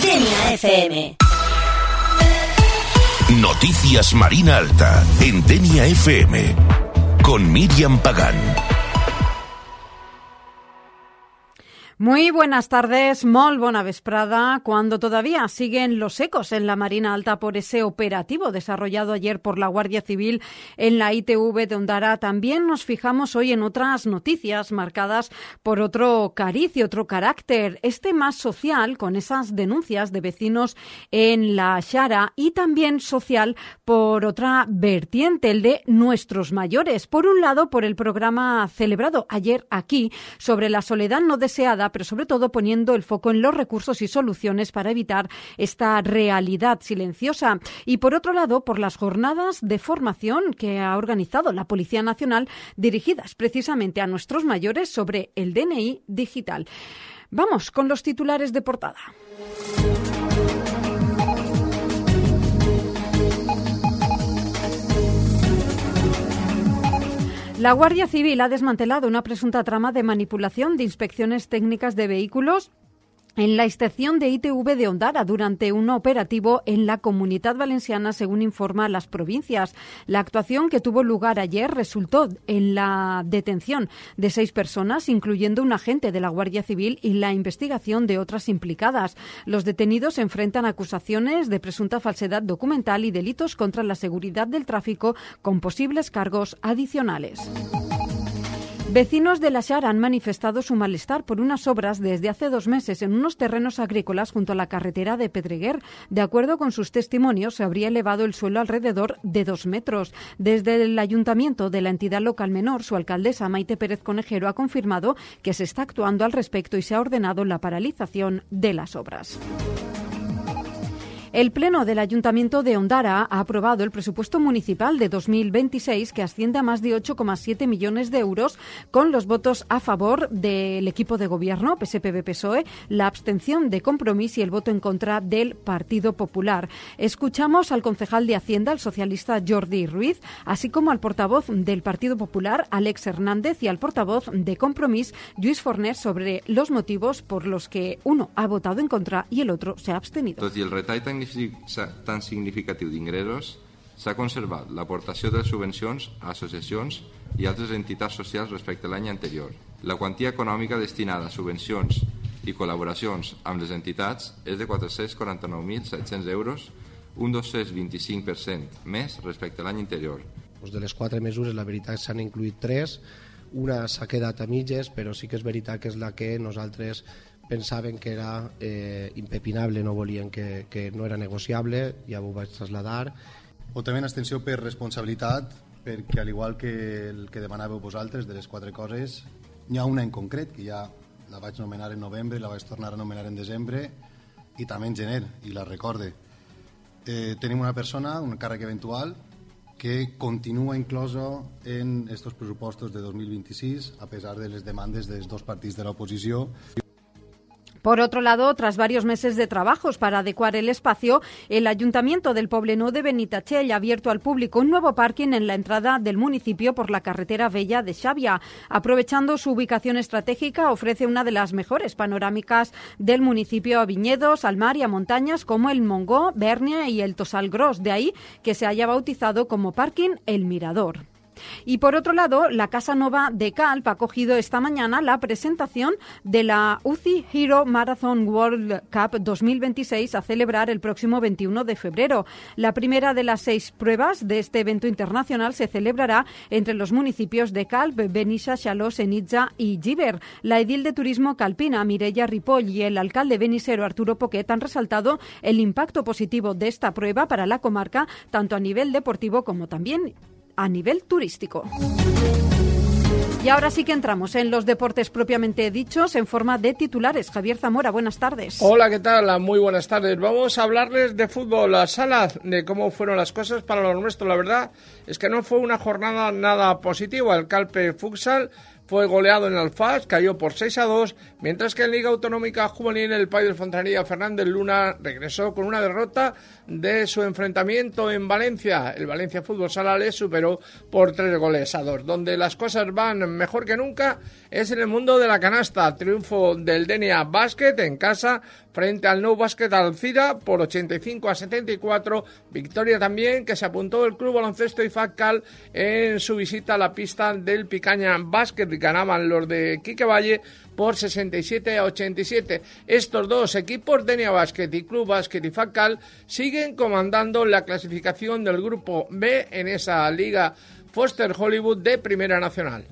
Denia FM. Noticias Marina Alta en Denia FM con Miriam Pagán. Muy buenas tardes, molt bona vesprada. Cuando todavía siguen los ecos en la Marina Alta por ese operativo desarrollado ayer por la Guardia Civil en la ITV de Ondara, también nos fijamos hoy en otras noticias marcadas por otro cariz y otro carácter, este más social, con esas denuncias de vecinos en la Xara, y también social por otra vertiente, el de nuestros mayores. Por un lado, por el programa celebrado ayer aquí sobre la soledad no deseada, pero sobre todo poniendo el foco en los recursos y soluciones para evitar esta realidad silenciosa. Y por otro lado, por las jornadas de formación que ha organizado la Policía Nacional dirigidas precisamente a nuestros mayores sobre el DNI digital. Vamos con los titulares de portada. La Guardia Civil ha desmantelado una presunta trama de manipulación de inspecciones técnicas de vehículos en la estación de ITV de Ondara durante un operativo en la Comunitat Valenciana, según informa Las Provincias. La actuación que tuvo lugar ayer resultó en la detención de 6 personas, incluyendo un agente de la Guardia Civil, y la investigación de otras implicadas. Los detenidos enfrentan acusaciones de presunta falsedad documental y delitos contra la seguridad del tráfico con posibles cargos adicionales. Vecinos de la Xara han manifestado su malestar por unas obras desde hace 2 meses en unos terrenos agrícolas junto a la carretera de Pedreguer. De acuerdo con sus testimonios, se habría elevado el suelo alrededor de 2 metros. Desde el ayuntamiento de la entidad local menor, su alcaldesa Maite Pérez Conejero ha confirmado que se está actuando al respecto y se ha ordenado la paralización de las obras. El Pleno del Ayuntamiento de Ondara ha aprobado el presupuesto municipal de 2026, que asciende a más de 8,7 millones de euros, con los votos a favor del equipo de gobierno, PSPV-PSOE, la abstención de Compromís y el voto en contra del Partido Popular. Escuchamos al concejal de Hacienda, el socialista Jordi Ruiz, así como al portavoz del Partido Popular, Àlex Hernández, y al portavoz de Compromís, Lluís Forner, sobre los motivos por los que uno ha votado en contra y el otro se ha abstenido. Tot i el retall tan significatiu d'ingressos, s'ha conservat l'aportació de les subvencions a associacions i altres entitats socials respecte a l'any anterior. La quantia econòmica destinada a subvencions i col·laboracions amb les entitats és de 449.700 euros, un 225% més respecte a l'any anterior. De les 4 mesures, la veritat s'han incluït 3, una s'ha quedat a mitges, però sí que és veritat que és la que nosaltres pensaven que era impepinable, no volien que no era negociable, ja ho vaig traslladar. O també en abstenció per responsabilitat, perquè al igual que el que demanàveu vosaltres de les 4 coses, n'hi ha una en concret, que ja la vaig nomenar en novembre, la vaig tornar a nomenar en desembre i també en gener, i la recorde. Tenim una persona, un càrrec eventual, que continua incloso en estos pressupostos de 2026, a pesar de les demandes dels 2 partits de l'oposició. Por otro lado, tras varios meses de trabajos para adecuar el espacio, el Ayuntamiento del Poblenou de Benitatxell ha abierto al público un nuevo parking en la entrada del municipio por la carretera Vella de Xàbia. Aprovechando su ubicación estratégica, ofrece una de las mejores panorámicas del municipio a viñedos, al mar y a montañas como el Montgó, Bèrnia y el Tossal Gros. De ahí que se haya bautizado como Parking El Mirador. Y por otro lado, la Casa Nova de Calp ha acogido esta mañana la presentación de la UCI Hero Marathon World Cup 2026 a celebrar el próximo 21 de febrero. La primera de las 6 pruebas de este evento internacional se celebrará entre los municipios de Calp, Benissa, Xaló, Senitja y Llíber. La edil de Turismo calpina, Mireia Ripoll, y el alcalde benissero, Arturo Poquet, han resaltado el impacto positivo de esta prueba para la comarca, tanto a nivel deportivo como también a nivel turístico. Y ahora sí que entramos en los deportes propiamente dichos en forma de titulares. Javier Zamora, buenas tardes. Hola, ¿qué tal? Muy buenas tardes. Vamos a hablarles de fútbol a sala, de cómo fueron las cosas para los nuestros. La verdad es que no fue una jornada nada positiva. El Calpe Futsal fue goleado en Alfás, cayó por 6-2, mientras que en Liga Autonómica Juvenil el País de Fontanilla Fernández Luna regresó con una derrota de su enfrentamiento en Valencia. El Valencia Fútbol Sala le superó por 3-2. Donde las cosas van mejor que nunca es en el mundo de la canasta. Triunfo del Denia Basket en casa frente al Nou Basket Alcira por 85-74. Victoria también que se apuntó el Club Baloncesto IFACAL en su visita a la pista del Picaña Basket. Ganaban los de Quique Valle por 67-87. Estos dos equipos, Denia Basket y Club Basket IFACAL, siguen comandando la clasificación del Grupo B en esa Liga Foster Hollywood de Primera Nacional.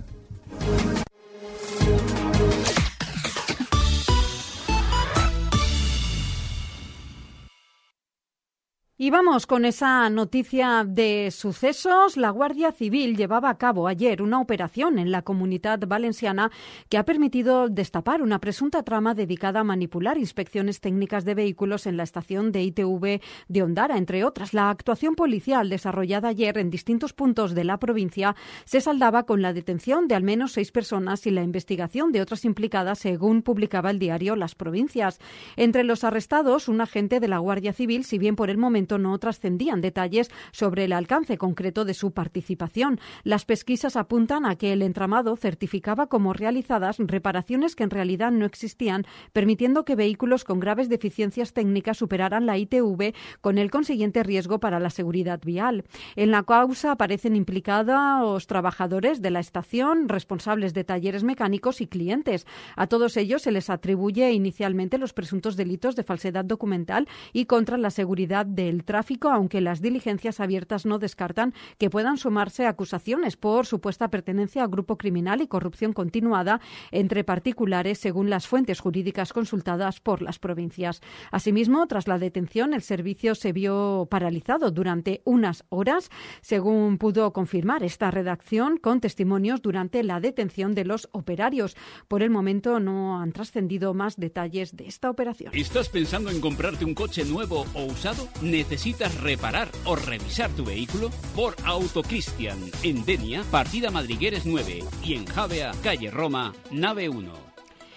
Y vamos con esa noticia de sucesos. La Guardia Civil llevaba a cabo ayer una operación en la Comunitat Valenciana que ha permitido destapar una presunta trama dedicada a manipular inspecciones técnicas de vehículos en la estación de ITV de Ondara, entre otras. La actuación policial desarrollada ayer en distintos puntos de la provincia se saldaba con la detención de al menos 6 personas y la investigación de otras implicadas, según publicaba el diario Las Provincias. Entre los arrestados, un agente de la Guardia Civil, si bien por el momento no trascendían detalles sobre el alcance concreto de su participación. Las pesquisas apuntan a que el entramado certificaba como realizadas reparaciones que en realidad no existían, permitiendo que vehículos con graves deficiencias técnicas superaran la ITV con el consiguiente riesgo para la seguridad vial. En la causa aparecen implicados trabajadores de la estación, responsables de talleres mecánicos y clientes. A todos ellos se les atribuye inicialmente los presuntos delitos de falsedad documental y contra la seguridad del tráfico, aunque las diligencias abiertas no descartan que puedan sumarse acusaciones por supuesta pertenencia a grupo criminal y corrupción continuada entre particulares, según las fuentes jurídicas consultadas por Las Provincias. Asimismo, tras la detención, el servicio se vio paralizado durante unas horas, según pudo confirmar esta redacción con testimonios durante la detención de los operarios. Por el momento no han trascendido más detalles de esta operación. ¿Estás pensando en comprarte un coche nuevo o usado? ¿Necesitas reparar o revisar tu vehículo? Por Autocristian, en Denia, partida Madrigueres 9 y en Javea, calle Roma, nave 1.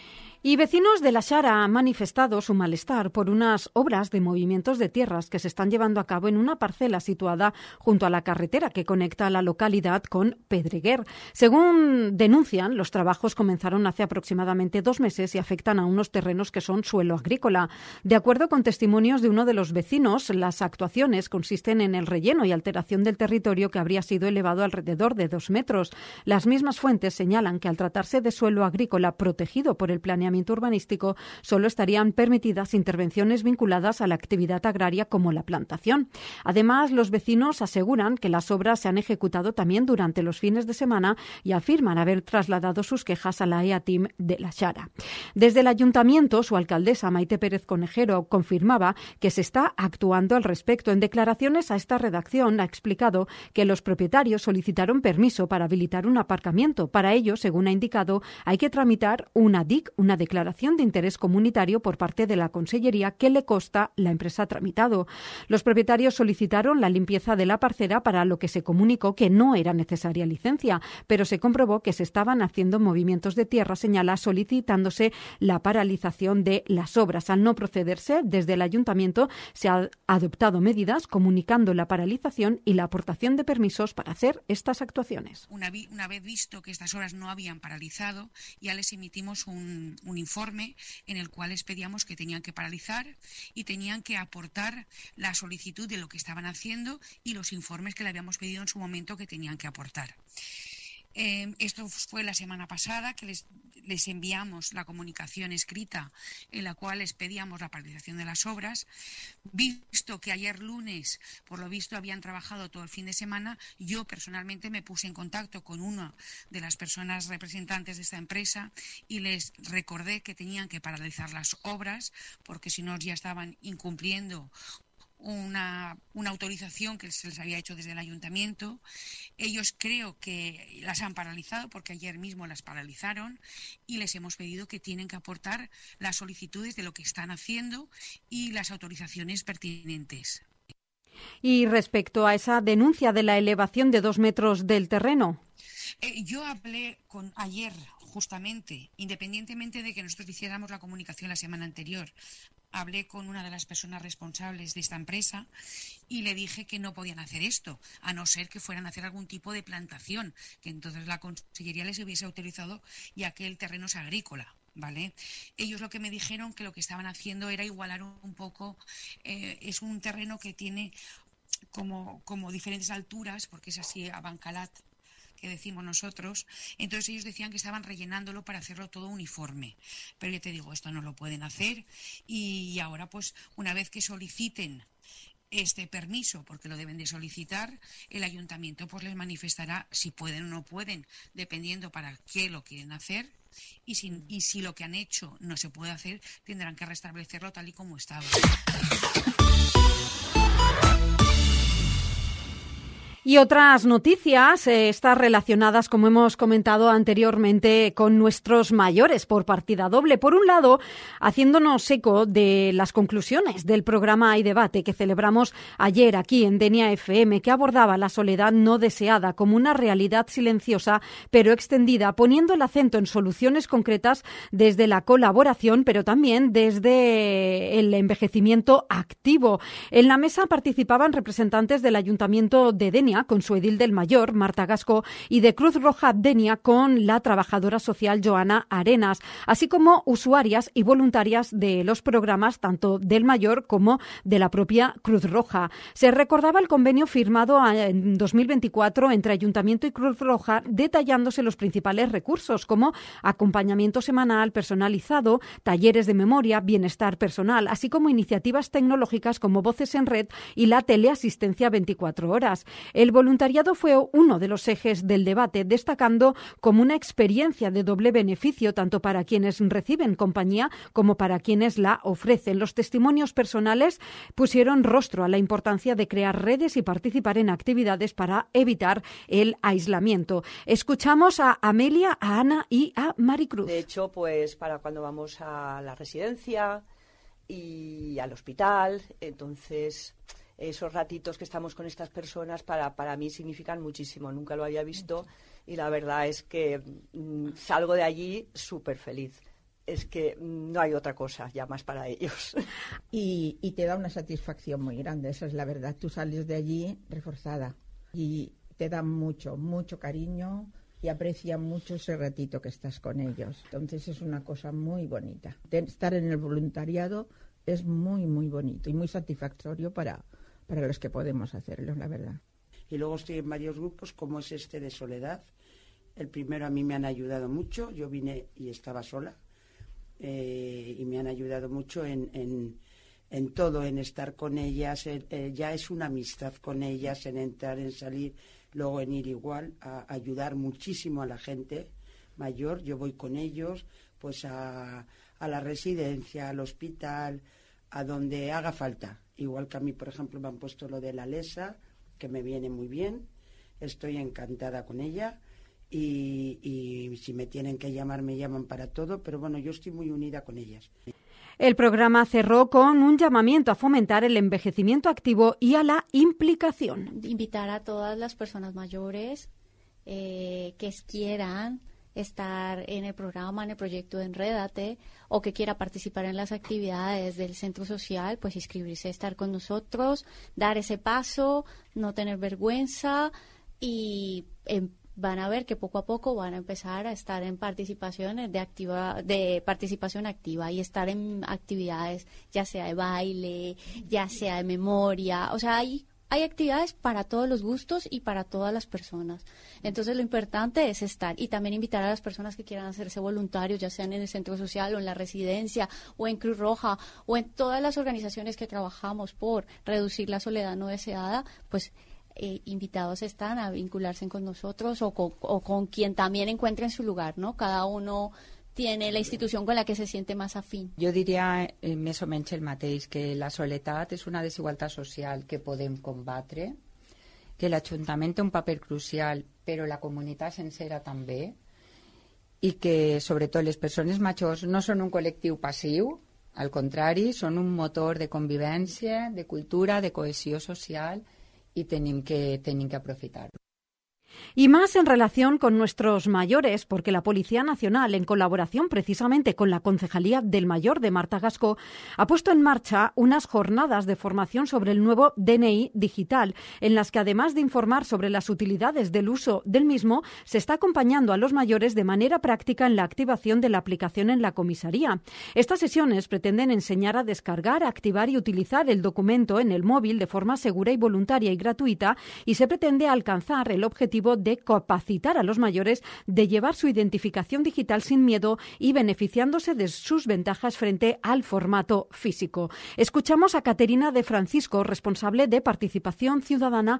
Y vecinos de La Xara han manifestado su malestar por unas obras de movimientos de tierras que se están llevando a cabo en una parcela situada junto a la carretera que conecta a la localidad con Pedreguer. Según denuncian, los trabajos comenzaron hace aproximadamente 2 meses y afectan a unos terrenos que son suelo agrícola. De acuerdo con testimonios de uno de los vecinos, las actuaciones consisten en el relleno y alteración del territorio que habría sido elevado alrededor de 2 metros. Las mismas fuentes señalan que al tratarse de suelo agrícola protegido por el planeamiento urbanístico, solo estarían permitidas intervenciones vinculadas a la actividad agraria como la plantación. Además, los vecinos aseguran que las obras se han ejecutado también durante los fines de semana y afirman haber trasladado sus quejas a la EATIM de La Xara. Desde el ayuntamiento, su alcaldesa Maite Pérez Conejero confirmaba que se está actuando al respecto. En declaraciones a esta redacción ha explicado que los propietarios solicitaron permiso para habilitar un aparcamiento. Para ello, según ha indicado, hay que tramitar una DIC, una declaración de interés comunitario por parte de la Consellería que le consta la empresa tramitado. Los propietarios solicitaron la limpieza de la parcela, para lo que se comunicó que no era necesaria licencia, pero se comprobó que se estaban haciendo movimientos de tierra, señala, solicitándose la paralización de las obras. Al no procederse, desde el ayuntamiento se han adoptado medidas comunicando la paralización y la aportación de permisos para hacer estas actuaciones. Una vez visto que estas obras no habían paralizado, ya les emitimos un informe en el cual les pedíamos que tenían que paralizar y tenían que aportar la solicitud de lo que estaban haciendo y los informes que le habíamos pedido en su momento que tenían que aportar. Esto fue la semana pasada, que les enviamos la comunicación escrita en la cual les pedíamos la paralización de las obras. Visto que ayer lunes, por lo visto, habían trabajado todo el fin de semana, yo personalmente me puse en contacto con una de las personas representantes de esta empresa y les recordé que tenían que paralizar las obras porque si no ya estaban incumpliendo una autorización que se les había hecho desde el ayuntamiento. Ellos creo que las han paralizado porque ayer mismo las paralizaron y les hemos pedido que tienen que aportar las solicitudes de lo que están haciendo y las autorizaciones pertinentes. Y respecto a esa denuncia de la elevación de 2 metros del terreno, yo hablé ayer justamente, independientemente de que nosotros hiciéramos la comunicación la semana anterior, hablé con una de las personas responsables de esta empresa y le dije que no podían hacer esto, a no ser que fueran a hacer algún tipo de plantación, que entonces la Consellería les hubiese autorizado, ya que el terreno es agrícola. ¿Vale? Ellos lo que me dijeron que lo que estaban haciendo era igualar un poco, es un terreno que tiene como diferentes alturas, porque es así abancalat, que decimos nosotros, entonces ellos decían que estaban rellenándolo para hacerlo todo uniforme, pero ya te digo, esto no lo pueden hacer y ahora pues una vez que soliciten este permiso, porque lo deben de solicitar, el ayuntamiento pues les manifestará si pueden o no pueden, dependiendo para qué lo quieren hacer. Y si lo que han hecho no se puede hacer, tendrán que restablecerlo tal y como estaba. Y otras noticias, estas relacionadas, como hemos comentado anteriormente, con nuestros mayores por partida doble. Por un lado, haciéndonos eco de las conclusiones del programa y debate que celebramos ayer aquí en Denia FM, que abordaba la soledad no deseada como una realidad silenciosa pero extendida, poniendo el acento en soluciones concretas desde la colaboración, pero también desde el envejecimiento activo. En la mesa participaban representantes del Ayuntamiento de Denia, con su edil del Mayor, Marta Gasco, y de Cruz Roja Denia con la trabajadora social Joana Arenas, así como usuarias y voluntarias de los programas tanto del Mayor como de la propia Cruz Roja. Se recordaba el convenio firmado en 2024 entre Ayuntamiento y Cruz Roja, detallándose los principales recursos como acompañamiento semanal personalizado, talleres de memoria, bienestar personal, así como iniciativas tecnológicas como Voces en Red y la teleasistencia 24 horas. El voluntariado fue uno de los ejes del debate, destacando como una experiencia de doble beneficio tanto para quienes reciben compañía como para quienes la ofrecen. Los testimonios personales pusieron rostro a la importancia de crear redes y participar en actividades para evitar el aislamiento. Escuchamos a Amelia, a Ana y a Maricruz. De hecho, pues para cuando vamos a la residencia y al hospital, entonces esos ratitos que estamos con estas personas para mí significan muchísimo. Nunca lo había visto y la verdad es que salgo de allí súper feliz. Es que no hay otra cosa ya más para ellos. Y te da una satisfacción muy grande, esa es la verdad. Tú sales de allí reforzada y te da mucho, mucho cariño y aprecian mucho ese ratito que estás con ellos. Entonces es una cosa muy bonita. Estar en el voluntariado es muy, muy bonito y muy satisfactorio para los que podemos hacerlo, la verdad. Y luego estoy en varios grupos, como es este de Soledad. El primero a mí me han ayudado mucho, yo vine y estaba sola, y me han ayudado mucho en todo, en estar con ellas, ya es una amistad con ellas, en entrar, en salir, luego en ir igual, a ayudar muchísimo a la gente mayor. Yo voy con ellos pues a la residencia, al hospital, a donde haga falta. Igual que a mí, por ejemplo, me han puesto lo de la LESA, que me viene muy bien. Estoy encantada con ella y si me tienen que llamar, me llaman para todo, pero bueno, yo estoy muy unida con ellas. El programa cerró con un llamamiento a fomentar el envejecimiento activo y a la implicación. Invitar a todas las personas mayores que quieran estar en el programa, en el proyecto de Enrédate, o que quiera participar en las actividades del centro social, pues inscribirse, estar con nosotros, dar ese paso, no tener vergüenza y van a ver que poco a poco van a empezar a estar en participaciones de participación activa y estar en actividades ya sea de baile, ya sea de memoria, o sea, hay actividades para todos los gustos y para todas las personas. Entonces, lo importante es estar y también invitar a las personas que quieran hacerse voluntarios, ya sean en el centro social o en la residencia o en Cruz Roja o en todas las organizaciones que trabajamos por reducir la soledad no deseada, pues invitados están a vincularse con nosotros o con quien también encuentren su lugar, ¿no? Cada uno tiene la institució con la que se siente més afín. Jo diria més o menys el mateix, que la soledat és una desigualtat social que podem combatre, que l'Ajuntament té un paper crucial, però la comunitat sencera també, i que sobretot les persones majors no són un col·lectiu passiu, al contrari, són un motor de convivència, de cultura, de cohesió social, i tenim que aprofitar-ho. Y más en relación con nuestros mayores, porque la Policía Nacional, en colaboración precisamente con la Concejalía del Mayor de Marta Gascó, ha puesto en marcha unas jornadas de formación sobre el nuevo DNI digital, en las que además de informar sobre las utilidades del uso del mismo, se está acompañando a los mayores de manera práctica en la activación de la aplicación en la comisaría. Estas sesiones pretenden enseñar a descargar, activar y utilizar el documento en el móvil de forma segura y voluntaria y gratuita, y se pretende alcanzar el objetivo de capacitar a los mayores de llevar su identificación digital sin miedo y beneficiándose de sus ventajas frente al formato físico. Escuchamos a Caterina de Francisco, responsable de Participación Ciudadana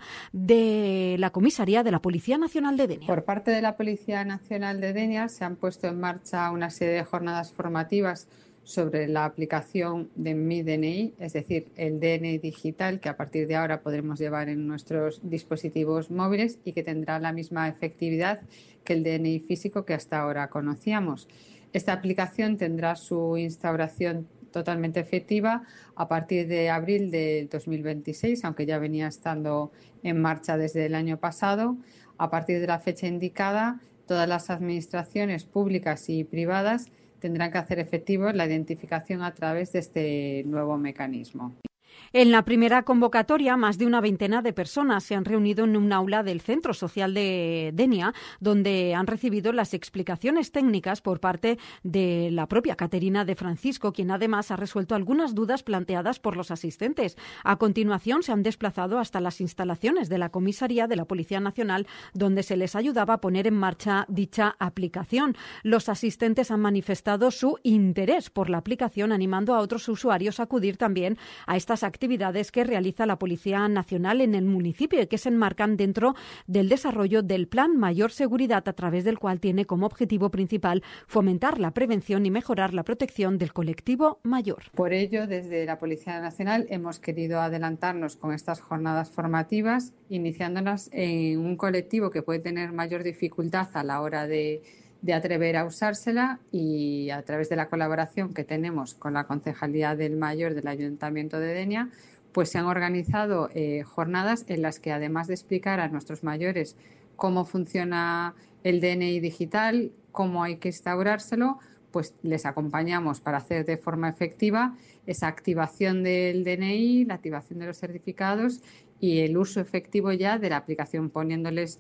de la Comisaría de la Policía Nacional de Denia. Por parte de la Policía Nacional de Denia se han puesto en marcha una serie de jornadas formativas sobre la aplicación de Mi DNI, es decir, el DNI digital que a partir de ahora podremos llevar en nuestros dispositivos móviles y que tendrá la misma efectividad que el DNI físico que hasta ahora conocíamos. Esta aplicación tendrá su instauración totalmente efectiva a partir de abril de 2026, aunque ya venía estando en marcha desde el año pasado. A partir de la fecha indicada, todas las administraciones públicas y privadas tendrán que hacer efectivo la identificación a través de este nuevo mecanismo. En la primera convocatoria, más de una veintena de personas se han reunido en un aula del Centro Social de Denia, donde han recibido las explicaciones técnicas por parte de la propia Caterina de Francisco, quien además ha resuelto algunas dudas planteadas por los asistentes. A continuación, se han desplazado hasta las instalaciones de la comisaría de la Policía Nacional, donde se les ayudaba a poner en marcha dicha aplicación. Los asistentes han manifestado su interés por la aplicación, animando a otros usuarios a acudir también a estas actividades que realiza la Policía Nacional en el municipio y que se enmarcan dentro del desarrollo del Plan Mayor Seguridad, a través del cual tiene como objetivo principal fomentar la prevención y mejorar la protección del colectivo mayor. Por ello, desde la Policía Nacional hemos querido adelantarnos con estas jornadas formativas, iniciándonos en un colectivo que puede tener mayor dificultad a la hora de atrever a usársela, y a través de la colaboración que tenemos con la Concejalía del Mayor del Ayuntamiento de Denia, pues se han organizado jornadas en las que, además de explicar a nuestros mayores cómo funciona el DNI digital, cómo hay que instaurárselo, pues les acompañamos para hacer de forma efectiva esa activación del DNI, la activación de los certificados y el uso efectivo ya de la aplicación, poniéndoles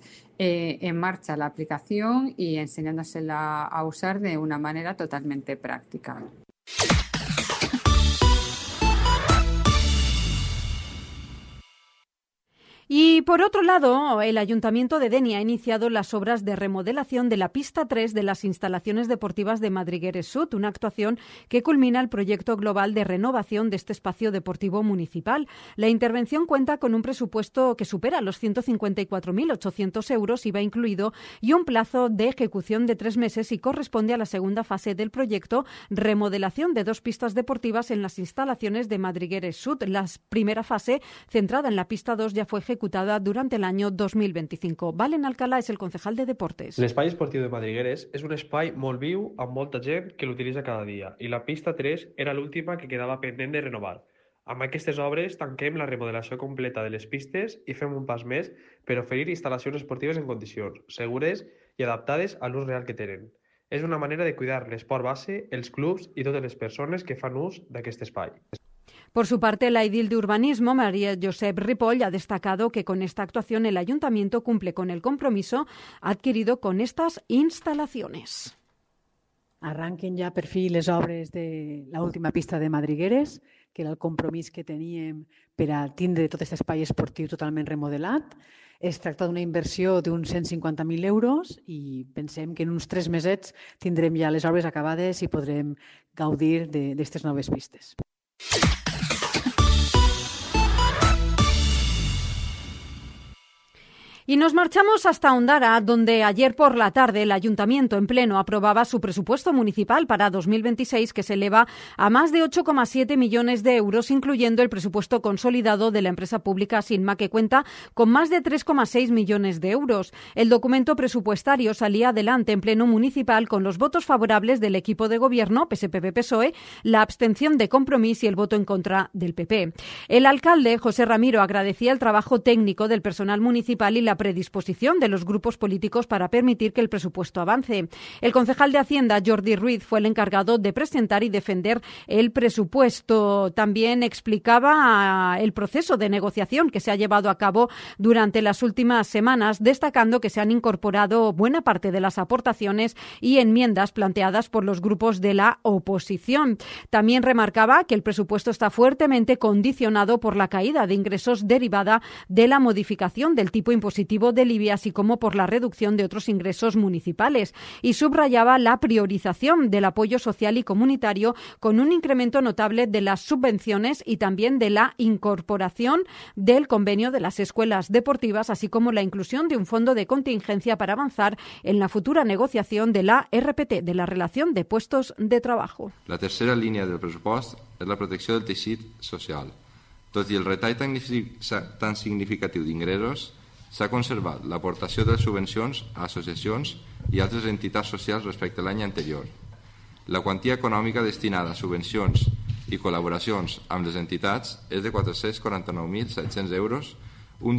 en marcha la aplicación y enseñándosela a usar de una manera totalmente práctica. Y por otro lado, el Ayuntamiento de Denia ha iniciado las obras de remodelación de la pista 3 de las instalaciones deportivas de Madrigueres Sud, una actuación que culmina el proyecto global de renovación de este espacio deportivo municipal. La intervención cuenta con un presupuesto que supera los 154.800 euros, IVA incluido, y un plazo de ejecución de 3 meses, y corresponde a la segunda fase del proyecto, remodelación de 2 pistas deportivas en las instalaciones de Madrigueres Sud. La primera fase, centrada en la pista 2, ya fue ejecutada durante el año 2025. Valen Alcalá és el concejal de Deportes. L'espai esportiu de Madrigueres és un espai molt viu, amb molta gent que l'utilitza cada dia, i la pista 3 era l'última que quedava pendent de renovar. Amb aquestes obres tanquem la remodelació completa de les pistes i fem un pas més per oferir instal·lacions esportives en condicions segures i adaptades a l'ús real que tenen. És una manera de cuidar l'esport base, els clubs i totes les persones que fan ús d'aquest espai. Por su parte, la edil de Urbanismo, María Josep Ripoll, ha destacado que con esta actuación el Ayuntamiento cumple con el compromiso adquirido con estas instalaciones. Arranquen ja per fi les obres de l'última pista de Madrigueres, que era el compromís que teníem per a tindre tot aquest espai esportiu totalment remodelat. Es tracta d'una inversió d'uns 150.000 euros i pensem que en uns 3 mesets tindrem ja les obres acabades i podrem gaudir d'aquestes noves pistes. Y nos marchamos hasta Ondara, donde ayer por la tarde el Ayuntamiento en pleno aprobaba su presupuesto municipal para 2026, que se eleva a más de 8,7 millones de euros, incluyendo el presupuesto consolidado de la empresa pública Sinma, que cuenta con más de 3,6 millones de euros. El documento presupuestario salía adelante en pleno municipal con los votos favorables del equipo de gobierno, PSPV-PSOE, la abstención de Compromís y el voto en contra del PP. El alcalde, José Ramiro, agradecía el trabajo técnico del personal municipal y la predisposición de los grupos políticos para permitir que el presupuesto avance. El concejal de Hacienda, Jordi Ruiz, fue el encargado de presentar y defender el presupuesto. También explicaba el proceso de negociación que se ha llevado a cabo durante las últimas semanas, destacando que se han incorporado buena parte de las aportaciones y enmiendas planteadas por los grupos de la oposición. También remarcaba que el presupuesto está fuertemente condicionado por la caída de ingresos derivada de la modificación del tipo impositivo del IBI, así como por la reducción de otros ingresos municipales, y subrayaba la priorización del apoyo social y comunitario con un incremento notable de las subvenciones y también de la incorporación del convenio de las escuelas deportivas, así como la inclusión de un fondo de contingencia para avanzar en la futura negociación de la RPT, de la relación de puestos de trabajo. La tercera línia del pressupost és la protecció del teixit social. Tot i el retall tan significatiu d'ingressos, s'ha conservat l'aportació de les subvencions a associacions i altres entitats socials respecte a l'any anterior. La quantia econòmica destinada a subvencions i col·laboracions amb les entitats és de 449.700 euros, un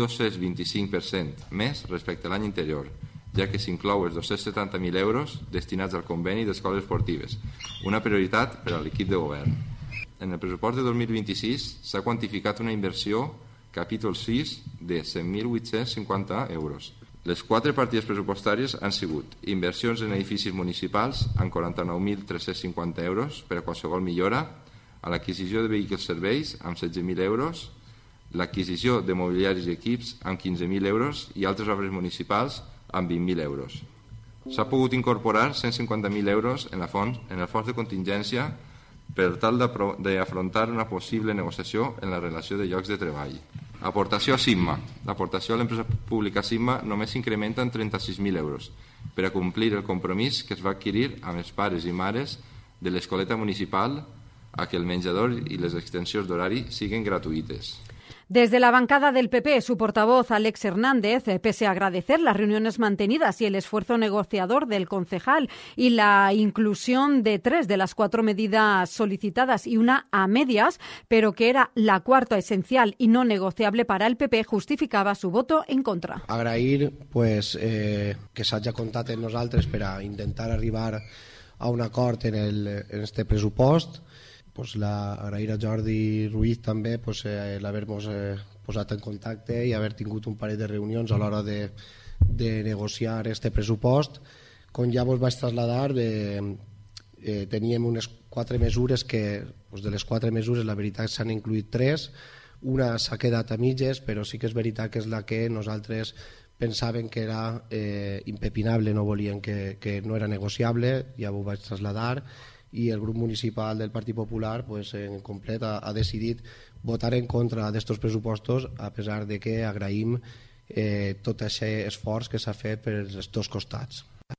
225% més respecte a l'any anterior, ja que s'inclou els 270.000 euros destinats al conveni d'escoles esportives, una prioritat per a l'equip de govern. En el pressupost de 2026 s'ha quantificat una inversió capítol 6 de 100.850 euros. Les 4 partides pressupostàries han sigut inversions en edificis municipals amb 49.350 euros per a qualsevol millora, a l'adquisició de vehicles serveis amb 16.000 euros, l'adquisició de mobiliaris i equips amb 15.000 euros i altres obres municipals amb 20.000 euros. S'ha pogut incorporar 150.000 euros en el fons de contingència per tal d'afrontar una possible negociació en la relació de llocs de treball. Aportació a Sigma. L'aportació a l'empresa pública Sigma només s'incrementa en 36.000 euros per a complir el compromís que es va adquirir amb els pares i mares de l'escoleta municipal a que el menjador i les extensions d'horari siguin gratuïtes. Desde la bancada del PP, su portavoz Alex Hernández, pese a agradecer las reuniones mantenidas y el esfuerzo negociador del concejal y la inclusión de 3 de las 4 medidas solicitadas y una a medias, pero que era la cuarta esencial y no negociable para el PP, justificaba su voto en contra. Agrair que s'hagi comptat amb nosaltres per a intentar arribar a un acord en este pressupost. Agrair a Jordi Ruiz també l'haver-nos posat en contacte i haver tingut un parell de reunions a l'hora de negociar este pressupost. Com ja vos vaig traslladar, teníem unes 4 mesures que, de les 4 mesures, la veritat s'han incluït 3. Una s'ha quedat a mitges, però sí que és veritat que és la que nosaltres pensàvem que era impepinable, no volien que no era negociable, ja ho vaig traslladar, i el grup municipal del Partit Popular en complet ha decidit votar en contra d'estos pressupostos, a pesar de que agraïm tot aquest esforç que s'ha fet per els dos costats.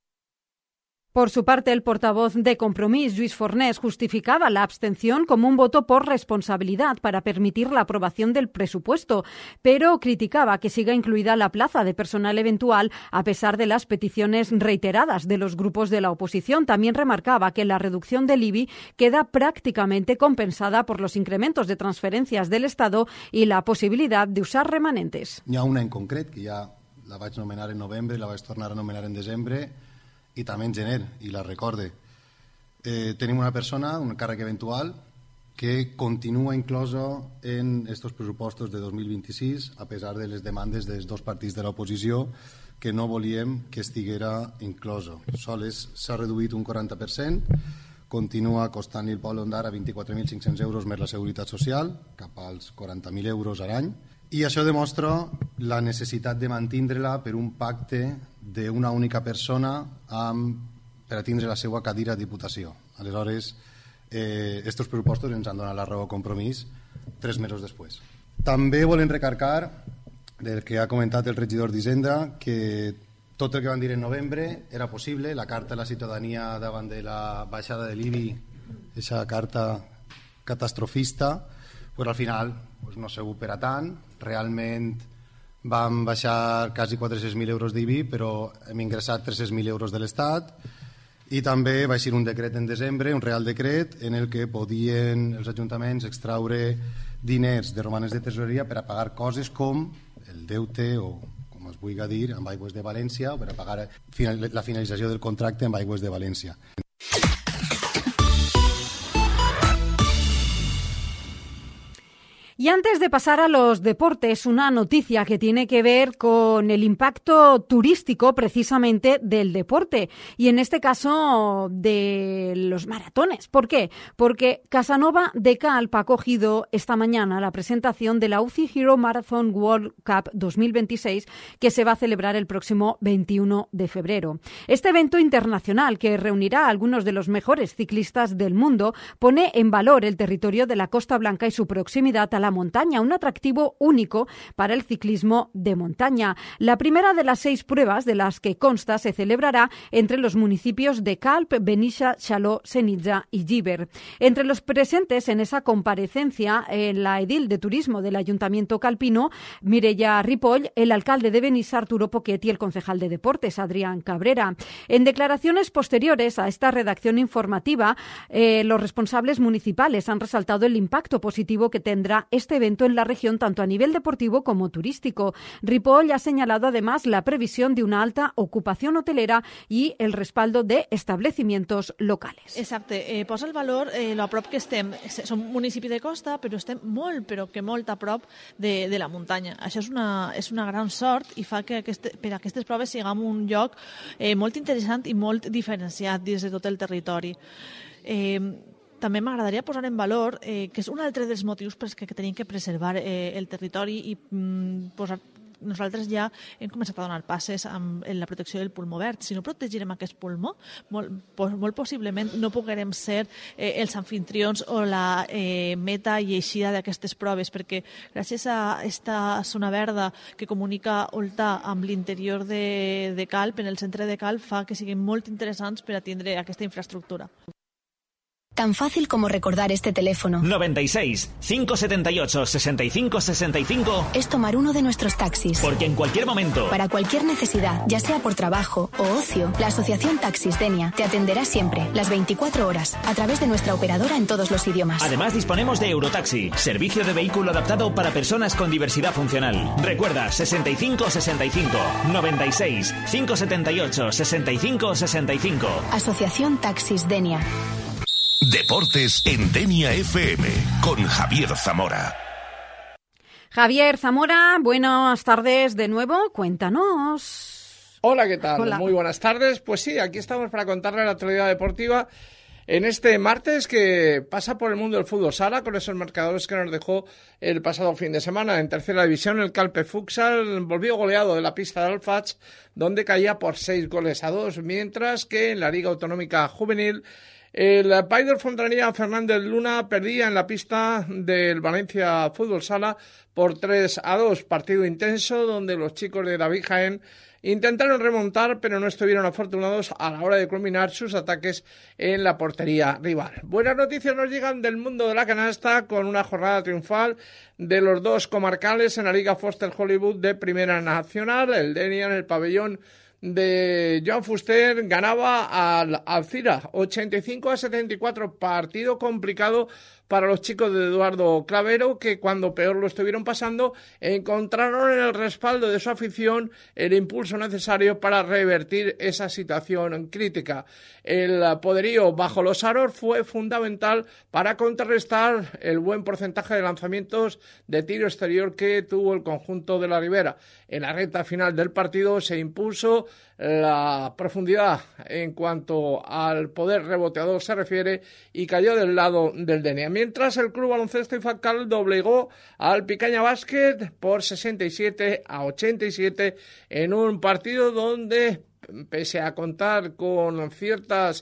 Por su parte, el portavoz de Compromís, Lluís Fornés, justificaba la abstención como un voto por responsabilidad para permitir la aprobación del presupuesto, pero criticaba que siga incluida la plaza de personal eventual a pesar de las peticiones reiteradas de los grupos de la oposición. También remarcaba que la reducción del IBI queda prácticamente compensada por los incrementos de transferencias del Estado y la posibilidad de usar remanentes. Hi ha una en concret, que ja la vaig nomenar en novembre, la vaig tornar a nomenar en desembre, i també en gener, i la recorde. Tenim una persona, un càrrec eventual, que continua inclosa en estos pressupostos de 2026, a pesar de les demandes dels dos partits de l'oposició que no volíem que estiguera inclosa. Sols s'ha reduït un 40%, continua costant el Pol Ondar a 24.500 euros més la Seguretat Social, cap als 40.000 euros a l'any, i això demostra la necessitat de mantindre-la per un pacte d'una única persona per a tindre la seva cadira a Diputació. Aleshores, estos pressupostos ens han donat la raó a Compromís 3 mesos després. També volem recargar del que ha comentat el regidor d'Hisenda, que tot el que van dir en novembre era possible, la carta a la ciutadania davant de la baixada de l'IBI, aquesta carta catastrofista, al final no ha sigut per a tant. Realment vam baixar quasi 400.000 euros d'IBI, però hem ingressat 300.000 euros de l'Estat, i també va ser un decret en desembre, un real decret, en el que podien els ajuntaments extraure diners de romanes de tesoreria per a pagar coses com el deute o com com es vulgui dir, amb Aigües de València, o per a pagar la finalització del contracte amb Aigües de València. Y antes de pasar a los deportes, una noticia que tiene que ver con el impacto turístico precisamente del deporte y en este caso de los maratones. ¿Por qué? Porque Casanova de Calp ha acogido esta mañana la presentación de la UCI Hero Marathon World Cup 2026 que se va a celebrar el próximo 21 de febrero. Este evento internacional que reunirá a algunos de los mejores ciclistas del mundo pone en valor el territorio de la Costa Blanca y su proximidad a la montaña, un atractivo único para el ciclismo de montaña. La primera de las 6 pruebas de las que consta se celebrará entre los municipios de Calp, Benissa, Xaló, Senitja y Llíber. Entre los presentes en esa comparecencia, la edil de turismo del Ayuntamiento calpino, Mireia Ripoll, el alcalde de Benissa, Arturo Poquet, y el concejal de deportes, Adrián Cabrera. En declaraciones posteriores a esta redacción informativa, los responsables municipales han resaltado el impacto positivo que tendrá este evento en la región tanto a nivel deportivo como turístico. Ripoll ha señalado además la previsión de una alta ocupación hotelera y el respaldo de establecimientos locales. Exacte, posa el valor lo a prop que estem. Som un municipi de costa, però estem molt, però que molt a prop de la muntanya. Això és una gran sort i fa que per a aquestes proves siguem un lloc molt interessant i molt diferenciat dins de tot el territori. També m'agradaria posar en valor que és un altre dels motius pels que tenim que preservar el territori i posar. Nosaltres ja hem començat a donar passes en la protecció del pulmó verd. Si no protegirem aquest pulmó, molt possiblement no poguerem ser els anfitrions o la meta i eixida d'aquestes proves, perquè gràcies a aquesta zona verda que comunica Oltà amb l'interior de Calp, en el centre de Calp, fa que siguin molt interessants per atendre aquesta infraestructura. Tan fácil como recordar este teléfono. 96 578 65 65 es tomar uno de nuestros taxis. Porque en cualquier momento, para cualquier necesidad, ya sea por trabajo o ocio, la Asociación Taxis Denia te atenderá siempre, las 24 horas, a través de nuestra operadora en todos los idiomas. Además disponemos de Eurotaxi, servicio de vehículo adaptado para personas con diversidad funcional. Recuerda, 65 65 96 578 65 65. Asociación Taxis Denia. Deportes en Denia FM con Javier Zamora. Javier Zamora, buenas tardes de nuevo, cuéntanos. Hola, ¿qué tal? Hola. Muy buenas tardes. Pues sí, aquí estamos para contarle la actualidad deportiva en este martes que pasa por el mundo del fútbol sala con esos marcadores que nos dejó el pasado fin de semana. En tercera división, el Calpe Futsal volvió goleado de la pista de Alfats, donde caía por 6-2, mientras que en la Liga Autonómica Juvenil el Paider Fontanilla Fernández Luna perdía en la pista del Valencia Fútbol Sala por 3-2. Partido intenso donde los chicos de David Jaén intentaron remontar, pero no estuvieron afortunados a la hora de culminar sus ataques en la portería rival. Buenas noticias nos llegan del mundo de la canasta con una jornada triunfal de los dos comarcales en la Liga Foster Hollywood de Primera Nacional. El Denia en el pabellón de Joan Fuster ganaba al Alcira 85-74, partido complicado para los chicos de Eduardo Clavero, que cuando peor lo estuvieron pasando encontraron en el respaldo de su afición el impulso necesario para revertir esa situación crítica. El poderío bajo los aros fue fundamental para contrarrestar el buen porcentaje de lanzamientos de tiro exterior que tuvo el conjunto de la Ribera. En la recta final del partido se impuso la profundidad en cuanto al poder reboteador se refiere y cayó del lado del Denia. Mientras el Club Baloncesto Ifaccal doblegó al Picaña Basket por 67-87 en un partido donde, pese a contar con ciertas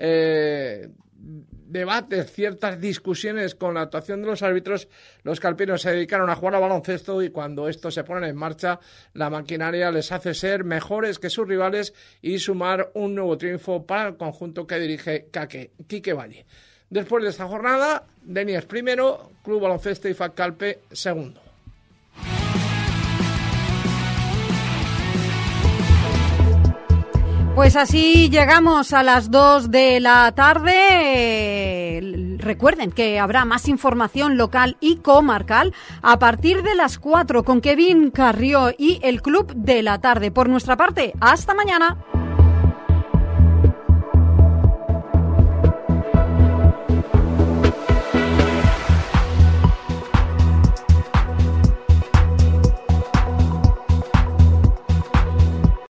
debates, ciertas discusiones con la actuación de los árbitros, los calpinos se dedicaron a jugar a baloncesto y cuando estos se ponen en marcha, la maquinaria les hace ser mejores que sus rivales y sumar un nuevo triunfo para el conjunto que dirige Quique Valle. Después de esta jornada, Denia es primero, Club Baloncesto Ifacalpe segundo. Pues así llegamos a las 2 de la tarde. Recuerden que habrá más información local y comarcal a partir de las 4 con Kevin Carrió y el Club de la Tarde. Por nuestra parte, hasta mañana.